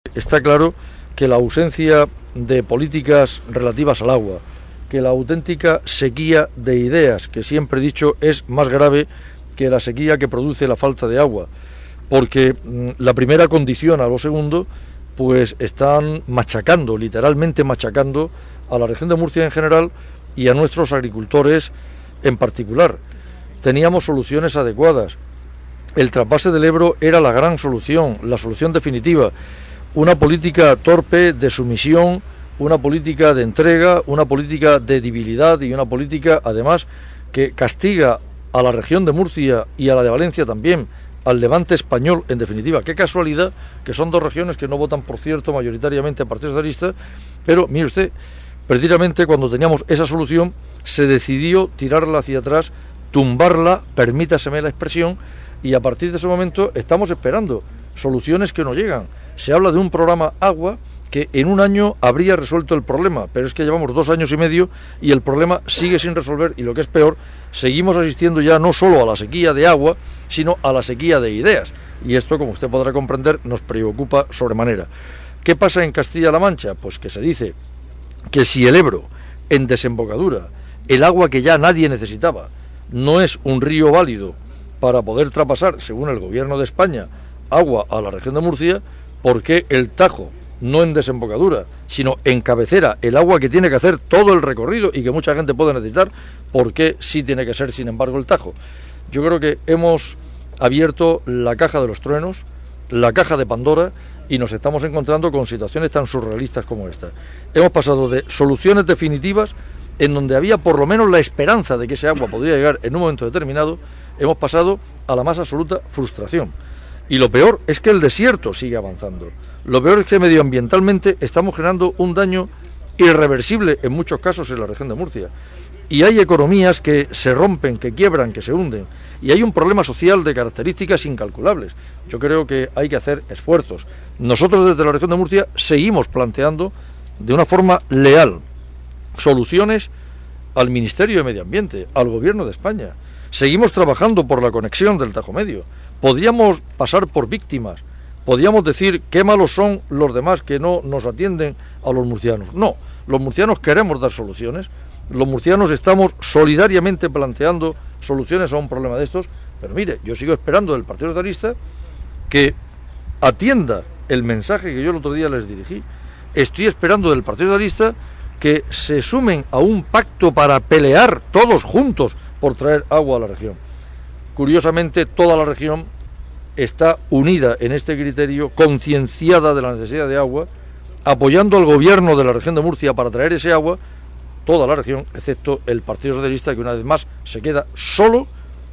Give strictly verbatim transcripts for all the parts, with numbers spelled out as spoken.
Está claro que la ausencia de políticas relativas al agua, que la auténtica sequía de ideas, que siempre he dicho es más grave que la sequía que produce la falta de agua, porque mmm, la primera condiciona a lo segundo, pues están machacando, literalmente machacando a la región de Murcia en general y a nuestros agricultores en particular. Teníamos soluciones adecuadas. El trasvase del Ebro era la gran solución, la solución definitiva. Una política torpe de sumisión, una política de entrega, una política de debilidad y una política, además, que castiga a la región de Murcia y a la de Valencia también, al Levante español, en definitiva. Qué casualidad que son dos regiones que no votan, por cierto, mayoritariamente al Partido Socialista, pero, mire usted, precisamente cuando teníamos esa solución, se decidió tirarla hacia atrás, tumbarla, permítaseme la expresión, y a partir de ese momento estamos esperando soluciones que no llegan. Se habla de un programa agua que en un año habría resuelto el problema, pero es que llevamos dos años y medio y el problema sigue sin resolver, y lo que es peor, seguimos asistiendo ya no solo a la sequía de agua, sino a la sequía de ideas, y esto, como usted podrá comprender, nos preocupa sobremanera. ¿Qué pasa en Castilla-La Mancha? Pues que se dice que si el Ebro, en desembocadura, el agua que ya nadie necesitaba, no es un río válido para poder traspasar, según el gobierno de España, agua a la región de Murcia, ¿por qué el Tajo, no en desembocadura, sino en cabecera, el agua que tiene que hacer todo el recorrido y que mucha gente puede necesitar, por qué sí tiene que ser, sin embargo, el Tajo? Yo creo que hemos abierto la caja de los truenos, la caja de Pandora, y nos estamos encontrando con situaciones tan surrealistas como esta. Hemos pasado de soluciones definitivas, en donde había por lo menos la esperanza de que ese agua podría llegar en un momento determinado, hemos pasado a la más absoluta frustración. Y lo peor es que el desierto sigue avanzando. Lo peor es que medioambientalmente estamos generando un daño irreversible en muchos casos en la región de Murcia. Y hay economías que se rompen, que quiebran, que se hunden. Y hay un problema social de características incalculables. Yo creo que hay que hacer esfuerzos. Nosotros desde la región de Murcia seguimos planteando de una forma leal soluciones al Ministerio de Medio Ambiente, al Gobierno de España. Seguimos trabajando por la conexión del Tajo Medio. Podríamos pasar por víctimas, podríamos decir qué malos son los demás que no nos atienden a los murcianos. No, los murcianos queremos dar soluciones, los murcianos estamos solidariamente planteando soluciones a un problema de estos, pero mire, yo sigo esperando del Partido Socialista que atienda el mensaje que yo el otro día les dirigí. Estoy esperando del Partido Socialista que se sumen a un pacto para pelear todos juntos por traer agua a la región. Curiosamente, toda la región está unida en este criterio, concienciada de la necesidad de agua, apoyando al gobierno de la región de Murcia para traer ese agua, toda la región, excepto el Partido Socialista, que una vez más se queda solo,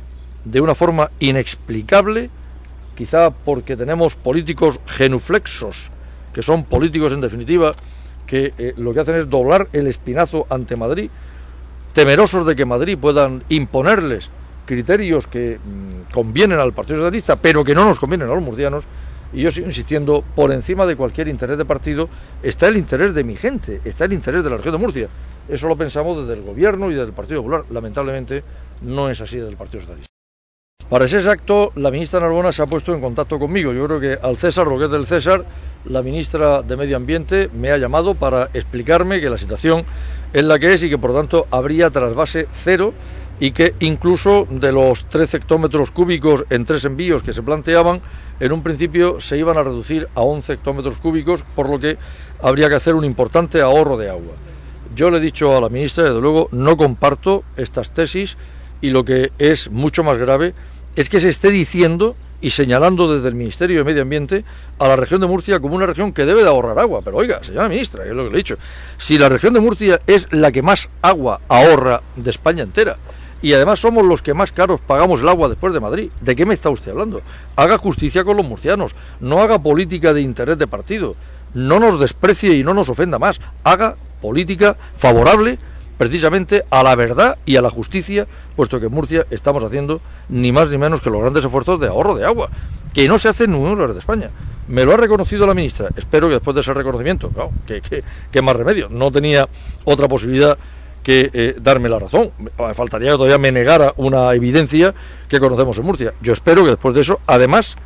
de una forma inexplicable, quizá porque tenemos políticos genuflexos, que son políticos en definitiva, que eh, lo que hacen es doblar el espinazo ante Madrid, temerosos de que Madrid puedan imponerles criterios que mmm, convienen al Partido Socialista, pero que no nos convienen a los murcianos. Y yo sigo insistiendo, por encima de cualquier interés de partido, está el interés de mi gente, está el interés de la región de Murcia. Eso lo pensamos desde el Gobierno y desde el Partido Popular. Lamentablemente, no es así desde el Partido Socialista. Para ser exacto, la ministra Narbona se ha puesto en contacto conmigo. Yo creo que al César lo que es del César, la ministra de Medio Ambiente me ha llamado para explicarme que la situación es la que es y que por tanto habría trasvase cero, y que incluso de los tres hectómetros cúbicos en tres envíos que se planteaban, en un principio se iban a reducir a once hectómetros cúbicos, por lo que habría que hacer un importante ahorro de agua. Yo le he dicho a la ministra, desde luego, no comparto estas tesis, y lo que es mucho más grave es que se esté diciendo y señalando desde el Ministerio de Medio Ambiente a la región de Murcia como una región que debe de ahorrar agua. Pero oiga, señora ministra, es lo que le he dicho, si la región de Murcia es la que más agua ahorra de España entera, y además somos los que más caros pagamos el agua después de Madrid, ¿de qué me está usted hablando? Haga justicia con los murcianos, no haga política de interés de partido, no nos desprecie y no nos ofenda más, haga política favorable precisamente a la verdad y a la justicia, puesto que en Murcia estamos haciendo ni más ni menos que los grandes esfuerzos de ahorro de agua, que no se hacen en ningún lugar de España. Me lo ha reconocido la ministra, espero que después de ese reconocimiento, claro, que, que, que más remedio, no tenía otra posibilidad que eh, darme la razón. Me faltaría que todavía me negara una evidencia que conocemos en Murcia. Yo espero que después de eso, además,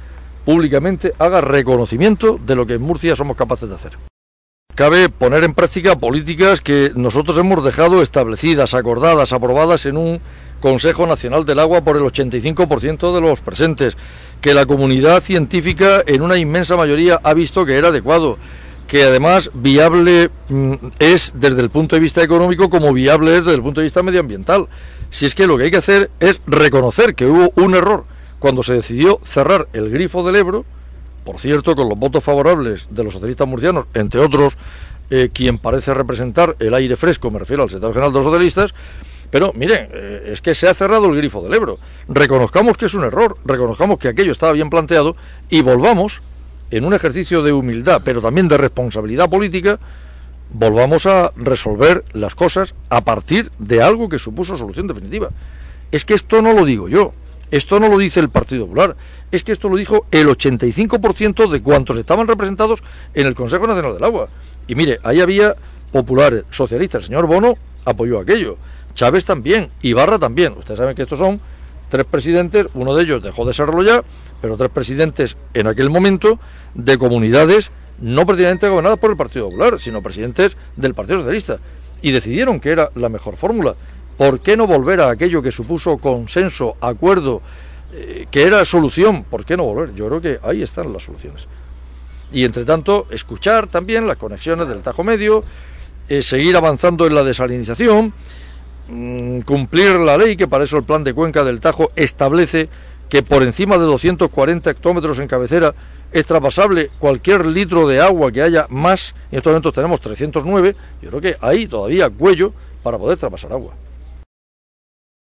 públicamente haga reconocimiento de lo que en Murcia somos capaces de hacer. Cabe poner en práctica políticas que nosotros hemos dejado establecidas, acordadas, aprobadas en un Consejo Nacional del Agua por el ochenta y cinco por ciento de los presentes, que la comunidad científica en una inmensa mayoría ha visto que era adecuado, que además viable mm, es desde el punto de vista económico como viable es desde el punto de vista medioambiental. Si es que lo que hay que hacer es reconocer que hubo un error cuando se decidió cerrar el grifo del Ebro, por cierto, con los votos favorables de los socialistas murcianos, entre otros, eh, quien parece representar el aire fresco, me refiero al secretario general de los socialistas, pero miren, eh, es que se ha cerrado el grifo del Ebro. Reconozcamos que es un error, reconozcamos que aquello estaba bien planteado y volvamos, en un ejercicio de humildad, pero también de responsabilidad política, volvamos a resolver las cosas a partir de algo que supuso solución definitiva. Es que esto no lo digo yo, esto no lo dice el Partido Popular, es que esto lo dijo el ochenta y cinco por ciento de cuantos estaban representados en el Consejo Nacional del Agua. Y mire, ahí había populares, socialistas, el señor Bono apoyó aquello, Chávez también, Ibarra también. Ustedes saben que estos son tres presidentes, uno de ellos dejó de serlo ya, pero tres presidentes en aquel momento de comunidades no precisamente gobernadas por el Partido Popular, sino presidentes del Partido Socialista, y decidieron que era la mejor fórmula. ¿Por qué no volver a aquello que supuso consenso, acuerdo, eh, que era solución? ¿Por qué no volver? Yo creo que ahí están las soluciones. Y entre tanto, escuchar también las conexiones del Tajo Medio, eh, seguir avanzando en la desalinización, mmm, cumplir la ley, que para eso el plan de cuenca del Tajo establece que por encima de doscientos cuarenta hectómetros en cabecera es traspasable cualquier litro de agua que haya más. En estos momentos tenemos trescientos nueve, yo creo que hay todavía cuello para poder traspasar agua.